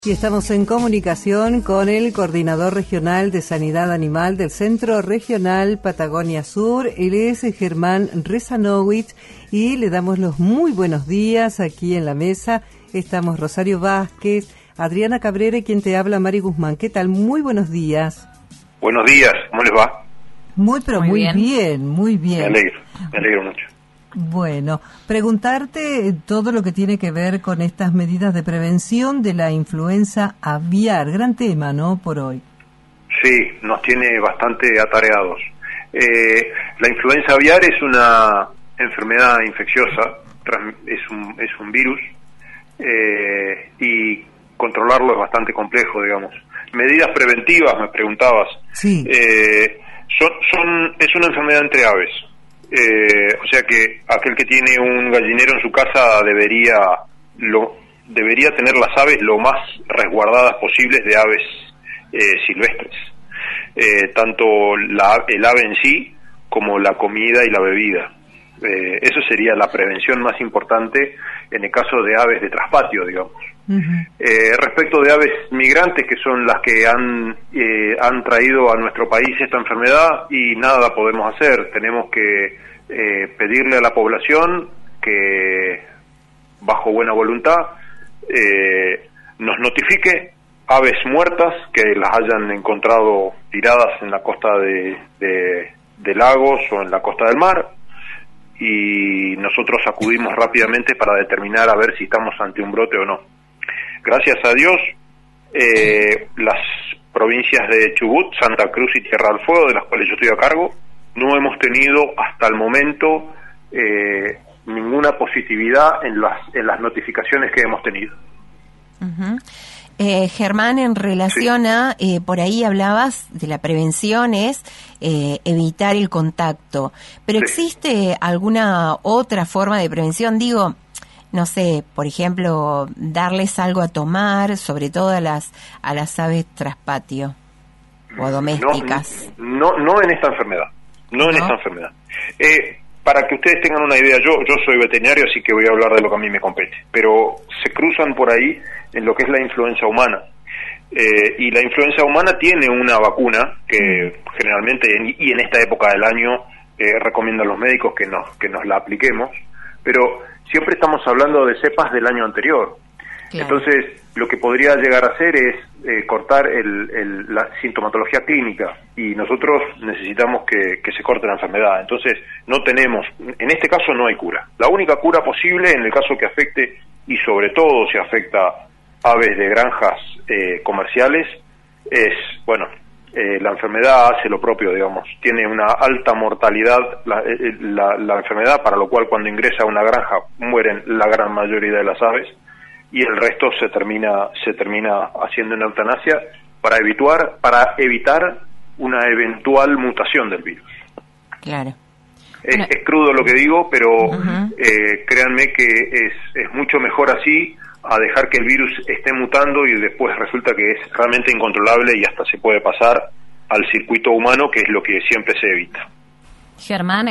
Y estamos en comunicación con el coordinador regional de Sanidad Animal del Centro Regional Patagonia Sur. Él es Germán Rezanowicz y le damos los muy buenos días aquí en la mesa. Estamos Rosario Vázquez, Adriana Cabrera y quien te habla, Mari Guzmán. ¿Qué tal? Muy buenos días. Buenos días, ¿cómo les va? Muy bien. Me alegro mucho. Bueno, preguntarte todo lo que tiene que ver con estas medidas de prevención de la influenza aviar. Gran tema, ¿no?, por hoy. Sí, nos tiene bastante atareados. La influenza aviar es una enfermedad infecciosa, es un virus, y controlarlo es bastante complejo, digamos. Medidas preventivas, me preguntabas. Sí. Es una enfermedad entre aves. O sea que aquel que tiene un gallinero en su casa debería tener las aves lo más resguardadas posibles de aves silvestres, tanto el ave en sí como la comida y la bebida. Eso sería la prevención más importante en el caso de aves de traspatio, digamos. Uh-huh. Respecto de aves migrantes, que son las que han traído a nuestro país esta enfermedad, y nada podemos hacer. Tenemos que pedirle a la población que, bajo buena voluntad, nos notifique aves muertas que las hayan encontrado tiradas en la costa de lagos o en la costa del mar, y nosotros acudimos rápidamente para determinar a ver si estamos ante un brote o no. Gracias a Dios, las provincias de Chubut, Santa Cruz y Tierra del Fuego, de las cuales yo estoy a cargo, no hemos tenido hasta el momento ninguna positividad en las notificaciones que hemos tenido. Uh-huh. Germán, en relación a, por ahí hablabas de la prevención, es evitar el contacto, pero sí. ¿Existe alguna otra forma de prevención? Digo, no sé, por ejemplo, darles algo a tomar, sobre todo a las aves traspatio o domésticas. No en esta enfermedad. No en esta enfermedad. Para que ustedes tengan una idea, yo soy veterinario, así que voy a hablar de lo que a mí me compete, pero se cruzan por ahí en lo que es la influenza humana. Y la influenza humana tiene una vacuna que generalmente, y en esta época del año, recomiendan los médicos que nos la apliquemos, pero siempre estamos hablando de cepas del año anterior. Claro. Entonces, lo que podría llegar a hacer es cortar la sintomatología clínica, y nosotros necesitamos que se corte la enfermedad. Entonces, en este caso no hay cura. La única cura posible en el caso que afecte, y sobre todo si afecta aves de granjas comerciales, es, la enfermedad hace lo propio, digamos. Tiene una alta mortalidad la enfermedad, para lo cual cuando ingresa a una granja mueren la gran mayoría de las aves, y el resto se termina haciendo una eutanasia para evitar una eventual mutación del virus. Claro. Es crudo lo que digo, pero uh-huh. Créanme que es mucho mejor así a dejar que el virus esté mutando y después resulta que es realmente incontrolable y hasta se puede pasar al circuito humano, que es lo que siempre se evita. Germán,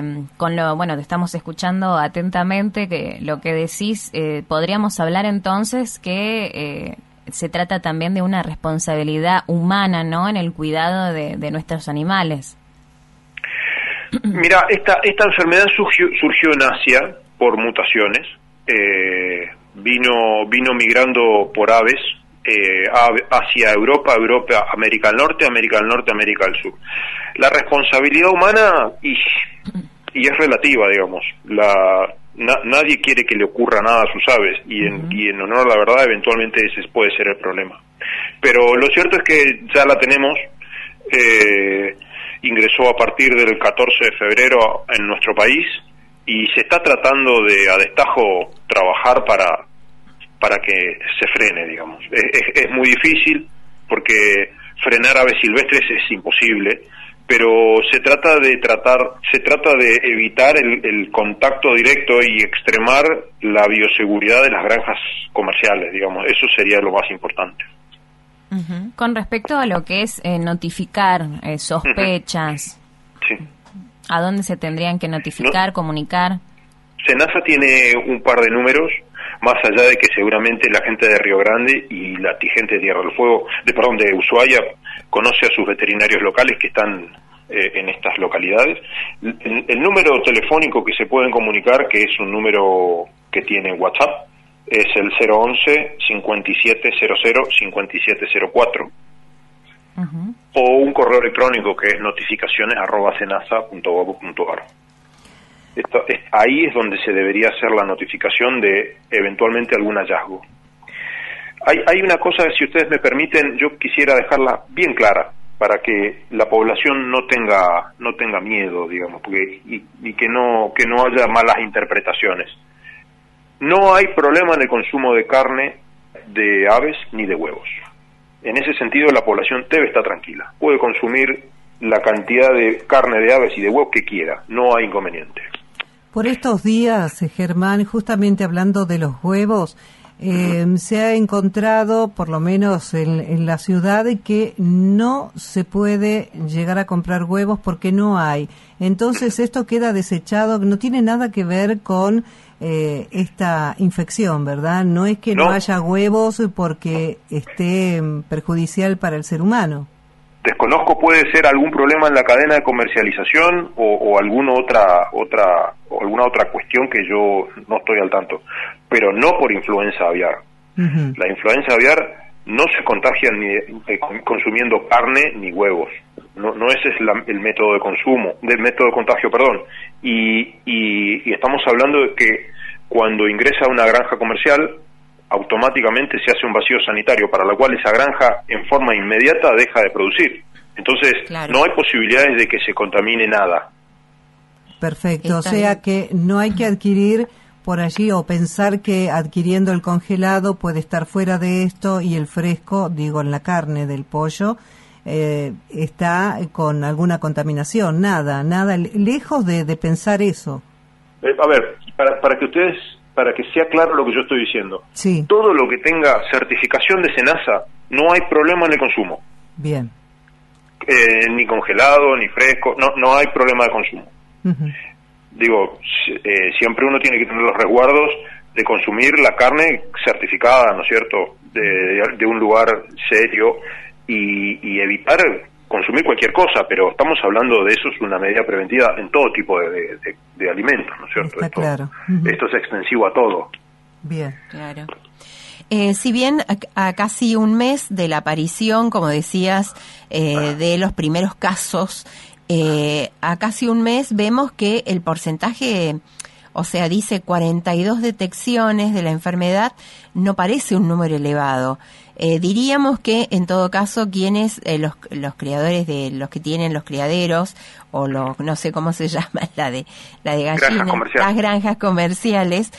te estamos escuchando atentamente, que lo que decís, podríamos hablar entonces que se trata también de una responsabilidad humana, ¿no?, en el cuidado de nuestros animales. Mira, esta enfermedad surgió en Asia por mutaciones, vino migrando por aves, hacia Europa, América del Norte, América del Sur. La responsabilidad humana y es relativa, digamos. Nadie quiere que le ocurra nada a sus aves, y en honor a la verdad, eventualmente ese puede ser el problema. Pero lo cierto es que ya la tenemos. Ingresó a partir del 14 de febrero en nuestro país, y se está tratando de a destajo trabajar para que se frene, digamos. Es muy difícil, porque frenar aves silvestres es imposible, pero se trata de evitar el contacto directo y extremar la bioseguridad de las granjas comerciales, digamos. Eso sería lo más importante. Uh-huh. Con respecto a lo que es notificar sospechas, sí. ¿A dónde se tendrían que notificar, comunicar? SENASA tiene un par de números. más allá de que seguramente la gente de Río Grande y la gente de Tierra del Fuego, de Ushuaia, conoce a sus veterinarios locales que están en estas localidades. El número telefónico que se pueden comunicar, que es un número que tiene WhatsApp, es el 011-5700-5704. O un correo electrónico que es notificaciones@senasa.gov.ar. Ahí es donde se debería hacer la notificación de eventualmente algún hallazgo. Hay una cosa que, si ustedes me permiten, yo quisiera dejarla bien clara para que la población no tenga miedo, digamos, porque y que no haya malas interpretaciones. No hay problema en el consumo de carne de aves ni de huevos. En ese sentido, la población debe estar tranquila. Puede consumir la cantidad de carne de aves y de huevos que quiera. No hay inconveniente. Por estos días, Germán, justamente hablando de los huevos, se ha encontrado, por lo menos en la ciudad, que no se puede llegar a comprar huevos porque no hay. Entonces esto queda desechado, no tiene nada que ver con esta infección, ¿verdad? No es que no haya huevos porque esté perjudicial para el ser humano. Desconozco, puede ser algún problema en la cadena de comercialización o alguna otra cuestión que yo no estoy al tanto, pero no por influenza aviar. La influenza aviar no se contagia ni consumiendo carne ni huevos. No ese es el método de contagio, perdón. Y estamos hablando de que cuando ingresa a una granja comercial, automáticamente se hace un vacío sanitario, para lo cual esa granja en forma inmediata deja de producir. Entonces, no hay posibilidades de que se contamine nada. Perfecto, o sea que no hay que adquirir por allí o pensar que adquiriendo el congelado puede estar fuera de esto y el fresco, digo, en la carne del pollo, está con alguna contaminación. Nada, lejos de pensar eso. A ver, para que sea claro lo que yo estoy diciendo. Sí. Todo lo que tenga certificación de SENASA, no hay problema en el consumo. Bien. Ni congelado, ni fresco, no hay problema de consumo. Digo, siempre uno tiene que tener los resguardos de consumir la carne certificada, ¿no es cierto?, de un lugar serio y evitar consumir cualquier cosa, pero estamos hablando de eso, es una medida preventiva en todo tipo de alimentos, ¿no es cierto? Está claro. Esto es extensivo a todo. Bien. Claro. Si bien a casi un mes de la aparición, como decías, de los primeros casos, a casi un mes vemos que el porcentaje, o sea, dice 42 detecciones de la enfermedad, no parece un número elevado. Diríamos que, en todo caso, quienes, los criadores de los que tienen los criaderos, o no sé cómo se llama, la de gallinas, las granjas comerciales,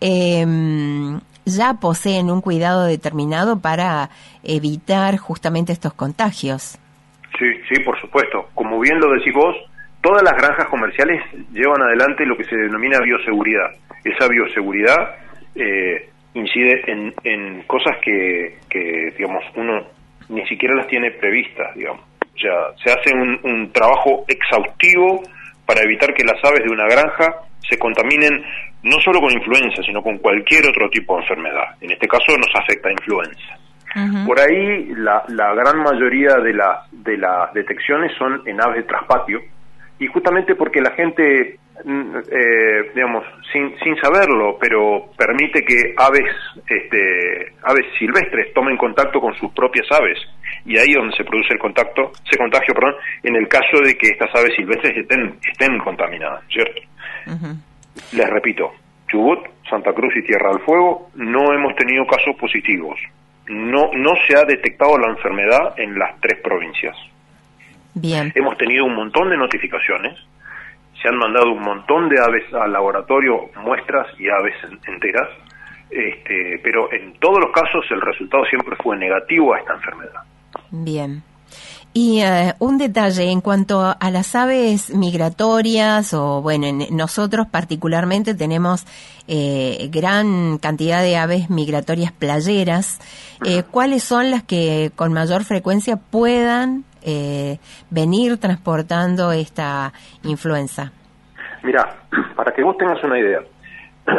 ya poseen un cuidado determinado para evitar justamente estos contagios. Sí, por supuesto. Como bien lo decís vos, todas las granjas comerciales llevan adelante lo que se denomina bioseguridad. Esa bioseguridad incide en cosas que digamos, uno ni siquiera las tiene previstas, digamos. O sea, se hace un trabajo exhaustivo para evitar que las aves de una granja se contaminen no solo con influenza, sino con cualquier otro tipo de enfermedad. En este caso nos afecta influenza. Por ahí la gran mayoría de las detecciones son en aves de traspatio, y justamente porque la gente, digamos, sin saberlo, pero permite que aves silvestres tomen contacto con sus propias aves, y ahí es donde se produce ese contagio, en el caso de que estas aves silvestres estén contaminadas, ¿cierto? Les repito, Chubut, Santa Cruz y Tierra del Fuego no hemos tenido casos positivos. No se ha detectado la enfermedad en las 3 provincias. Bien. Hemos tenido un montón de notificaciones, se han mandado un montón de aves al laboratorio, muestras y aves enteras, pero en todos los casos el resultado siempre fue negativo a esta enfermedad. Bien. Y un detalle en cuanto a las aves migratorias, o bueno, nosotros particularmente tenemos gran cantidad de aves migratorias playeras. ¿Cuáles son las que con mayor frecuencia puedan venir transportando esta influenza? Mira, para que vos tengas una idea,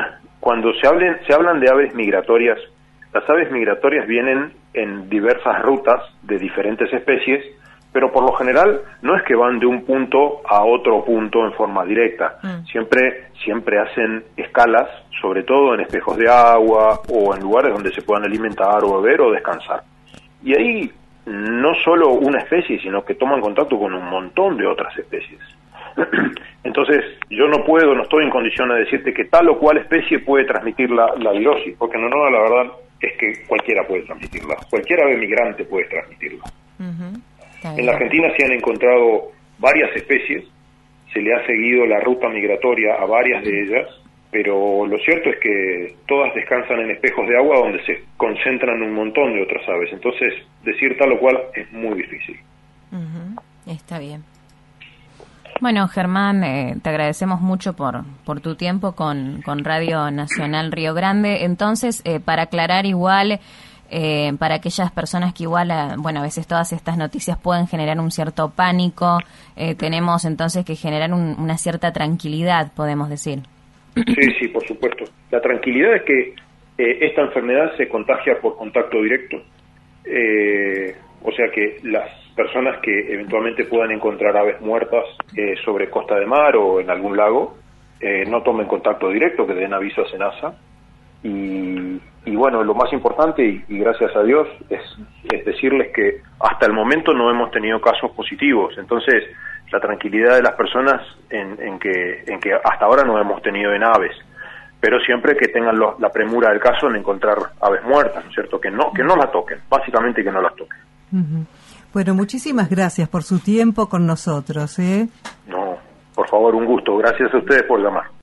cuando se hablan de aves migratorias, las aves migratorias vienen en diversas rutas de diferentes especies, pero por lo general no es que van de un punto a otro punto en forma directa. Siempre hacen escalas, sobre todo en espejos de agua o en lugares donde se puedan alimentar o beber o descansar. Y ahí no solo una especie, sino que toman contacto con un montón de otras especies. Entonces, yo no estoy en condición de decirte que tal o cual especie puede transmitir la virosis, porque no, la verdad es que cualquiera puede transmitirla, cualquier ave migrante puede transmitirla. En la Argentina se han encontrado varias especies, se le ha seguido la ruta migratoria a varias de ellas, pero lo cierto es que todas descansan en espejos de agua donde se concentran un montón de otras aves, entonces decir tal o cual es muy difícil. Está bien. Bueno, Germán, te agradecemos mucho por tu tiempo con Radio Nacional Río Grande. Entonces, para aclarar igual, para aquellas personas que igual, a veces todas estas noticias pueden generar un cierto pánico, tenemos entonces que generar una cierta tranquilidad, podemos decir. Sí, por supuesto. La tranquilidad es que esta enfermedad se contagia por contacto directo. O sea que las personas que eventualmente puedan encontrar aves muertas sobre costa de mar o en algún lago, no tomen contacto directo, que den aviso a SENASA. Y bueno, lo más importante, y gracias a Dios, es decirles que hasta el momento no hemos tenido casos positivos. Entonces, la tranquilidad de las personas en que hasta ahora no hemos tenido en aves, pero siempre que tengan la premura del caso en encontrar aves muertas, ¿no es cierto? Que no las toquen, básicamente que no las toquen. Bueno, muchísimas gracias por su tiempo con nosotros. No, por favor, un gusto. Gracias a ustedes por llamar.